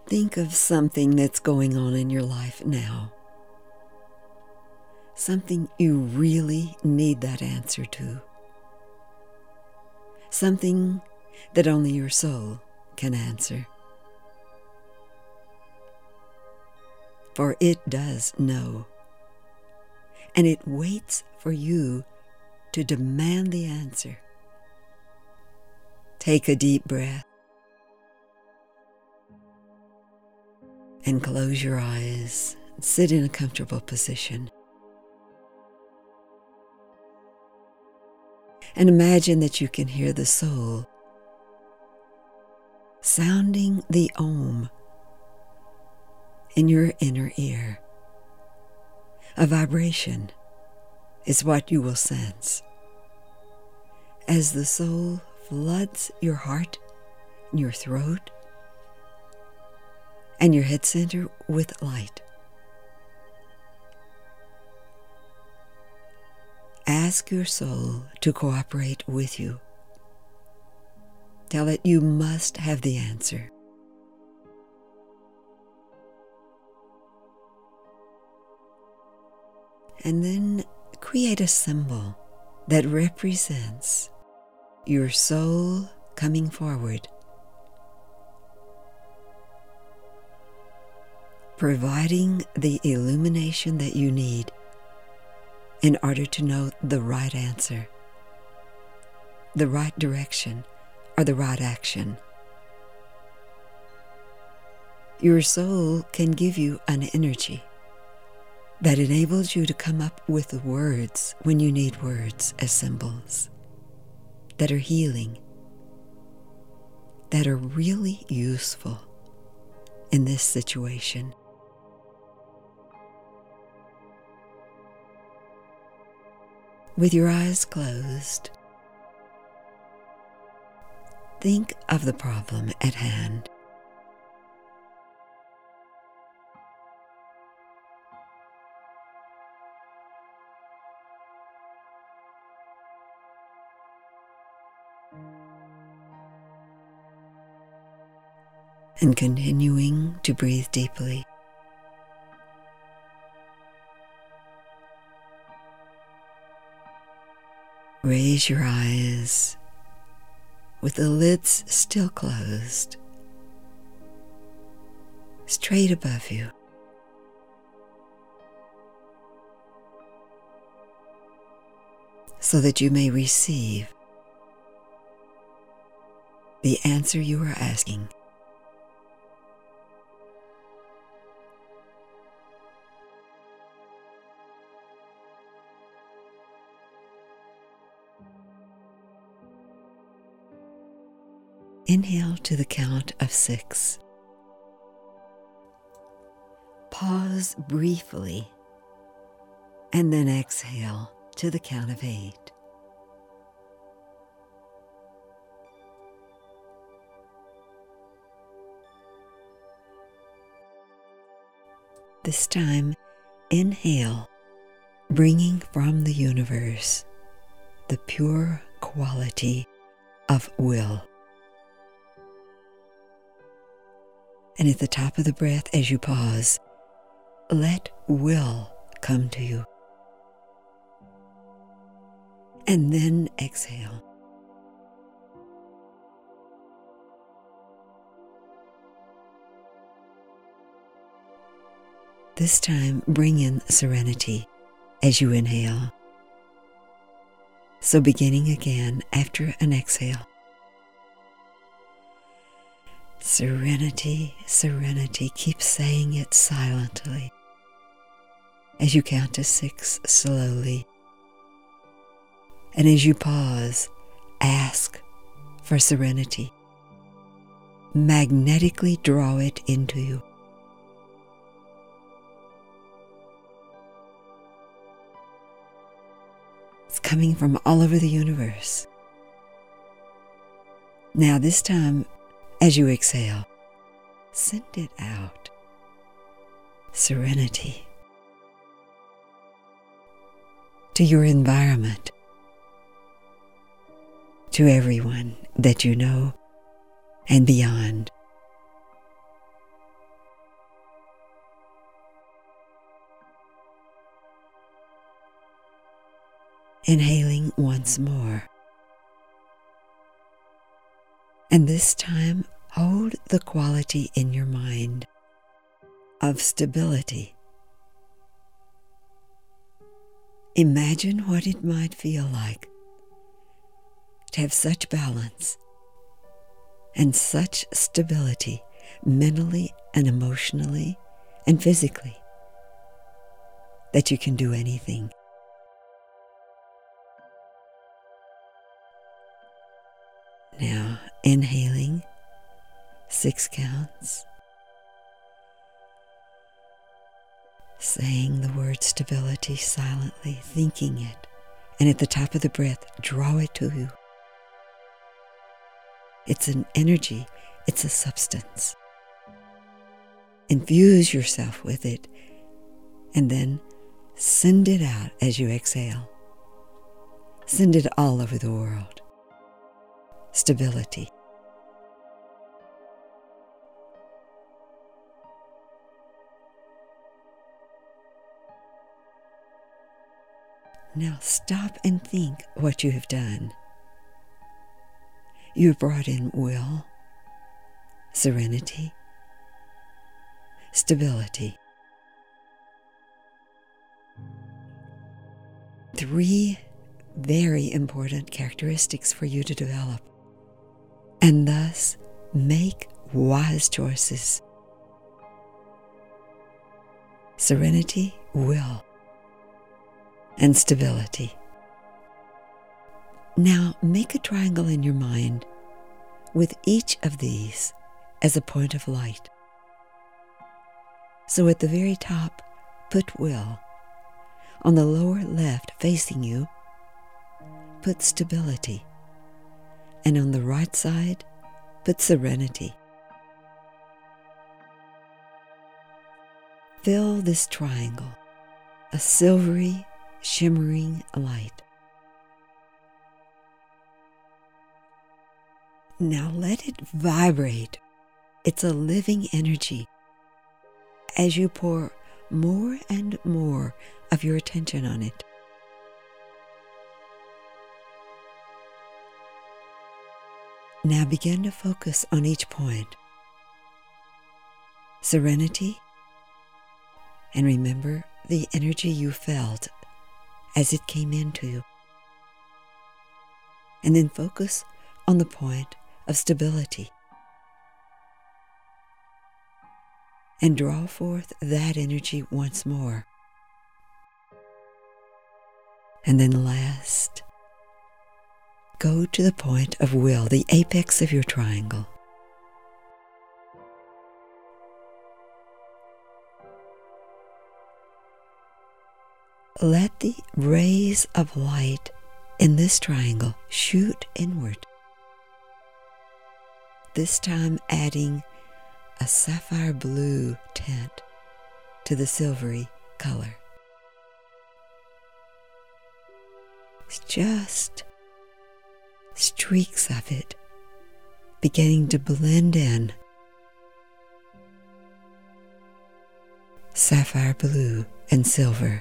Think of something that's going on in your life now. Something you really need that answer to. Something that only your soul can answer. For it does know, and it waits for you to demand the answer. Take a deep breath and close your eyes. Sit in a comfortable position. And imagine that you can hear the soul sounding the Om in your inner ear. A vibration is what you will sense as the soul floods your heart, your throat, and your head center with light. Ask your soul to cooperate with you. Tell it you must have the answer. And then create a symbol that represents your soul coming forward, providing the illumination that you need in order to know the right answer, the right direction, or the right action. Your soul can give you an energy that enables you to come up with the words when you need words as symbols that are healing, that are really useful in this situation. With your eyes closed, think of the problem at hand. And continuing to breathe deeply. Raise your eyes with the lids still closed, straight above you. So that you may receive the answer you are asking. Inhale to the count of 6. Pause briefly, and then exhale to the count of 8. This time, inhale, bringing from the universe the pure quality of will. And at the top of the breath, as you pause, let will come to you. And then exhale. This time, bring in serenity as you inhale. So beginning again after an exhale. Serenity, serenity, keep saying it silently as you count to 6 slowly. And as you pause, ask for serenity. Magnetically draw it into you. It's coming from all over the universe. Now this time, as you exhale, send it out. Serenity to your environment, to everyone that you know and beyond. Inhaling once more. And this time, hold the quality in your mind of stability. Imagine what it might feel like to have such balance and such stability mentally and emotionally and physically that you can do anything. Now, inhaling 6 counts, saying the word stability silently, thinking it, and at the top of the breath, draw it to you. It's an energy, it's a substance. Infuse yourself with it, and then send it out as you exhale. Send it all over the world. Stability. Now stop and think what you have done. You have brought in will, serenity, stability. 3 very important characteristics for you to develop, and thus make wise choices. Serenity, will, and stability. Now make a triangle in your mind with each of these as a point of light. So at the very top, put will. On the lower left facing you, put stability. And on the right side, put serenity. Fill this triangle, a silvery, shimmering light. Now let it vibrate. It's a living energy. As you pour more and more of your attention on it, now begin to focus on each point. Serenity, and remember the energy you felt as it came into you. And then focus on the point of stability. And draw forth that energy once more. And then last, go to the point of will, the apex of your triangle. Let the rays of light in this triangle shoot inward, this time adding a sapphire blue tint to the silvery color. It's just streaks of it beginning to blend in. Sapphire blue and silver.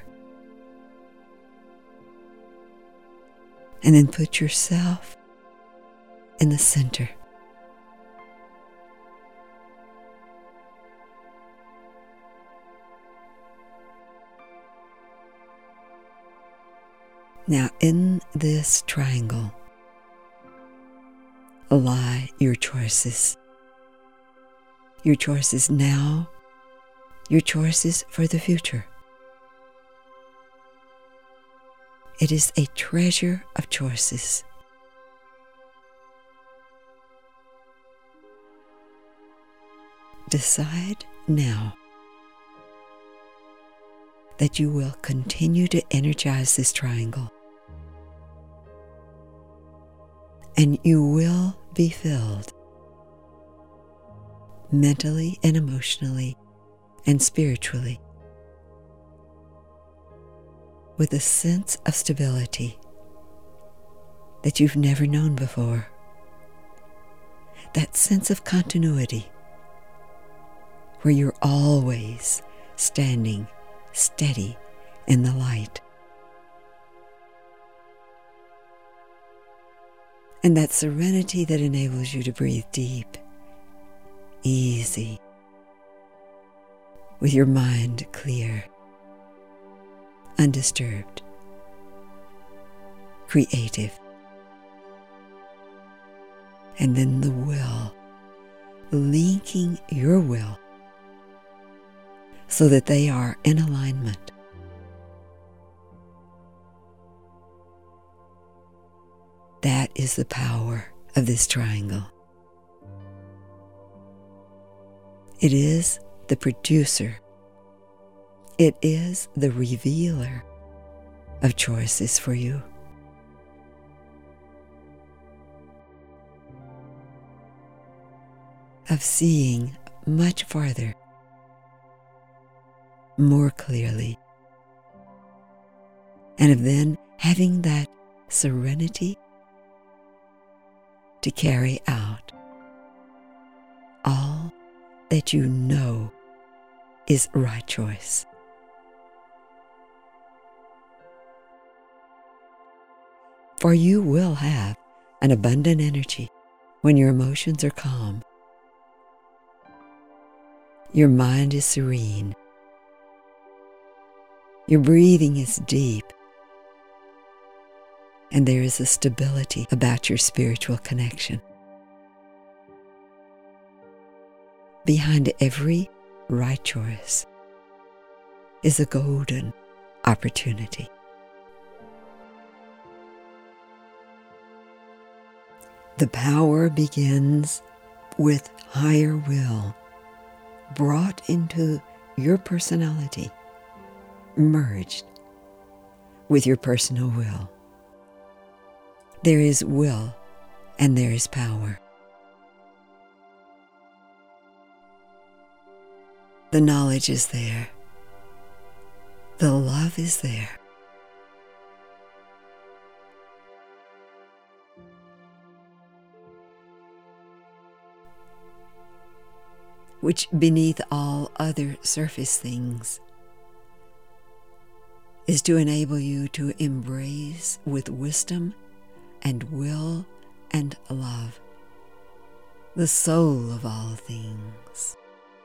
And then put yourself in the center. Now in this triangle lie your choices. Your choices now, your choices for the future. It is a treasure of choices. Decide now that you will continue to energize this triangle. And you will be filled mentally and emotionally and spiritually with a sense of stability that you've never known before. That sense of continuity where you're always standing steady in the light. and that serenity that enables you to breathe deep, easy, with your mind clear, undisturbed, creative. And then the will, linking your will so that they are in alignment. That is the power of this triangle. It is the producer. It is the revealer of choices for you. Of seeing much farther, more clearly, and of then having that serenity to carry out all that you know is right choice. For you will have an abundant energy when your emotions are calm. Your mind is serene. Your breathing is deep. And there is a stability about your spiritual connection. Behind every right choice is a golden opportunity. The power begins with higher will brought into your personality, merged with your personal will. There is will and there is power. The knowledge is there. The love is there. Which beneath all other surface things is to enable you to embrace with wisdom and will and love the soul of all things.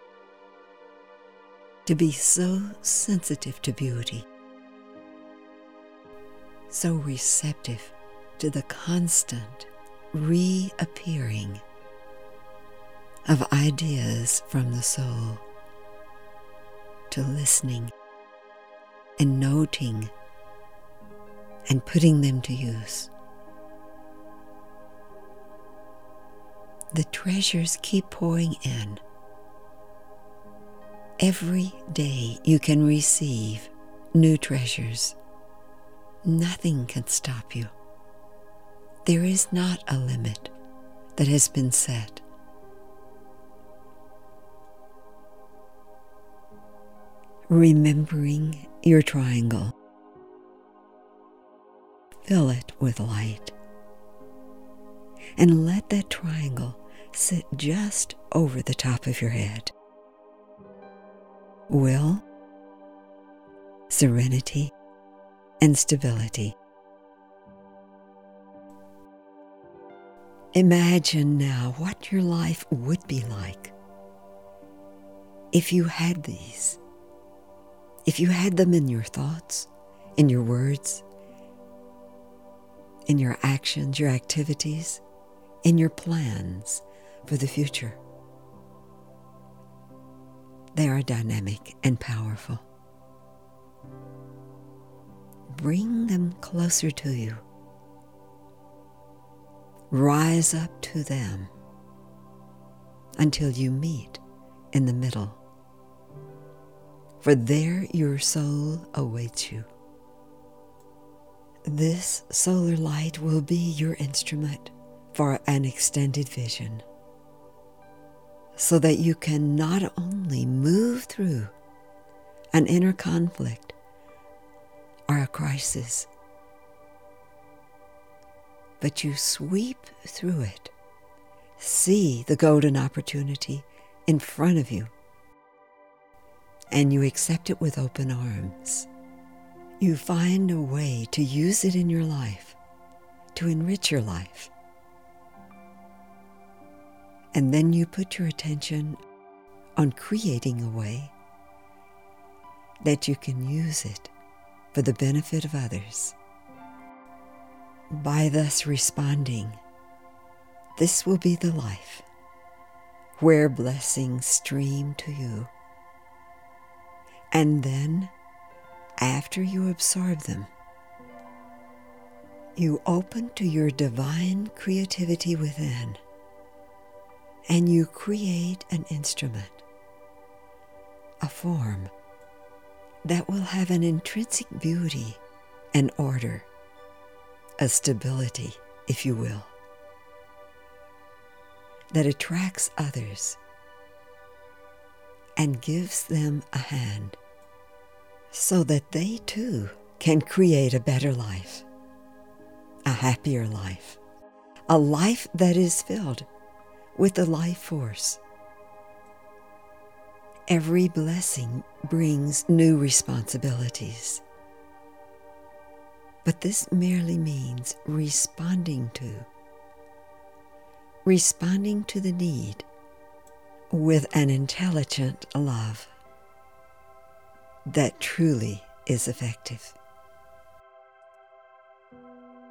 To be so sensitive to beauty, so receptive to the constant reappearing of ideas from the soul, to listening and noting and putting them to use. The treasures keep pouring in. Every day you can receive new treasures. Nothing can stop you. There is not a limit that has been set. Remembering your triangle, fill it with light, and let that triangle sit just over the top of your head. Will, serenity, and stability. Imagine now what your life would be like if you had these. If you had them in your thoughts, in your words, in your actions, your activities, in your plans for the future. They are dynamic and powerful. Bring them closer to you. Rise up to them until you meet in the middle. For there your soul awaits you. This solar light will be your instrument for an extended vision, so that you can not only move through an inner conflict or a crisis, but you sweep through it, see the golden opportunity in front of you, and you accept it with open arms. You find a way to use it in your life, to enrich your life, And then you put your attention on creating a way that you can use it for the benefit of others. By thus responding, this will be the life where blessings stream to you. And then, after you absorb them, you open to your divine creativity within, and you create an instrument, a form that will have an intrinsic beauty and order, a stability, if you will, that attracts others and gives them a hand so that they too can create a better life, a happier life, a life that is filled with the life force. Every blessing brings new responsibilities, but this merely means responding to the need with an intelligent love that truly is effective.